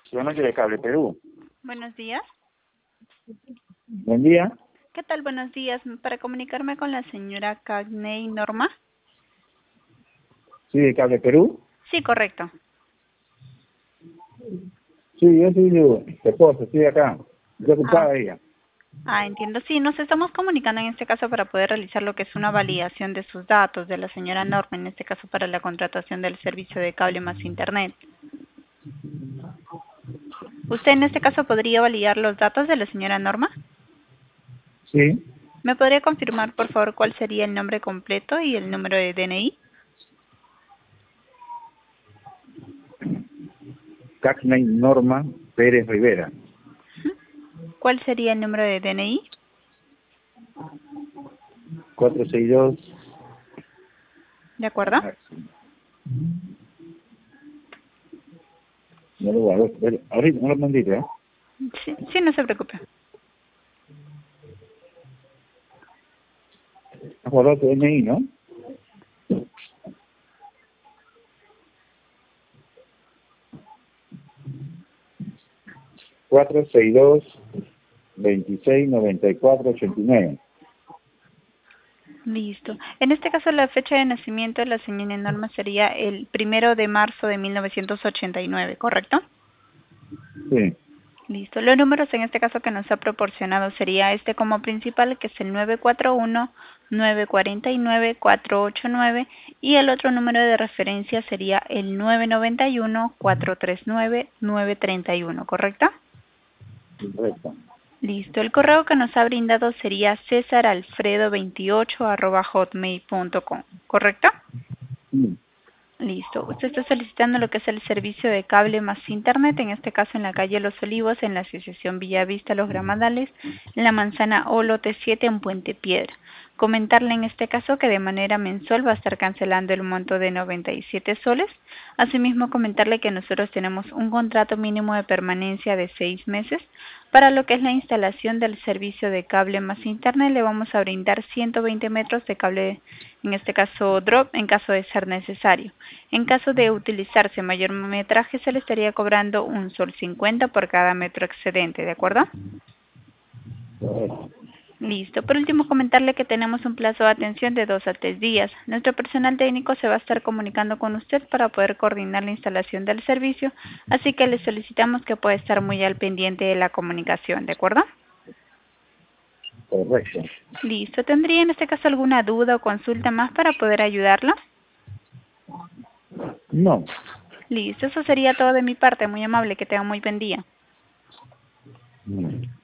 Buenos días, Cable Perú. Buenos días. Buen día. ¿Qué tal? Buenos días. Para comunicarme con la señora Cagney Norma. Sí, de Cable Perú. Sí, correcto. Sí, yo soy su esposo, estoy acá. Yo ocupaba ella. Entiendo. Sí, nos estamos comunicando en este caso para poder realizar lo que es una validación de sus datos de la señora Norma, en este caso para la contratación del servicio de cable más internet. ¿Usted en este caso podría validar los datos de la señora Norma? Sí. ¿Me podría confirmar, por favor, cuál sería el nombre completo y el número de DNI? Cagney Norma Pérez Rivera. ¿Cuál sería el número de DNI? 462. ¿De acuerdo? No lo guardo. Ahorita no lo mandé, ¿eh? Sí, no se preocupe. Has guardado tu DNI, ¿no? 462 26 94 89. Listo. En este caso, la fecha de nacimiento de la señora Norma sería el 1 de marzo de 1989, ¿correcto? Sí. Listo. Los números en este caso que nos ha proporcionado sería este como principal, que es el 941-949-489, y el otro número de referencia sería el 991-439-931, ¿correcto? Correcto. Listo. El correo que nos ha brindado sería cesaralfredo28@hotmail.com, ¿correcto? Sí. Listo. Usted está solicitando lo que es el servicio de cable más internet, en este caso en la calle Los Olivos, en la Asociación Villavista Los Gramadales, en la manzana O lote 7 en Puente Piedra. Comentarle en este caso que de manera mensual va a estar cancelando el monto de 97 soles. Asimismo, comentarle que nosotros tenemos un contrato mínimo de permanencia de 6 meses. Para lo que es la instalación del servicio de cable más internet, le vamos a brindar 120 metros de cable, en este caso drop, en caso de ser necesario. En caso de utilizarse mayor metraje, se le estaría cobrando un sol 50 por cada metro excedente, ¿de acuerdo? Correcto. Listo. Por último, comentarle que tenemos un plazo de atención de 2 a 3 días. Nuestro personal técnico se va a estar comunicando con usted para poder coordinar la instalación del servicio, así que le solicitamos que pueda estar muy al pendiente de la comunicación, ¿de acuerdo? Correcto. Listo. ¿Tendría en este caso alguna duda o consulta más para poder ayudarla? No. Listo. Eso sería todo de mi parte. Muy amable. Que tenga muy buen día. No.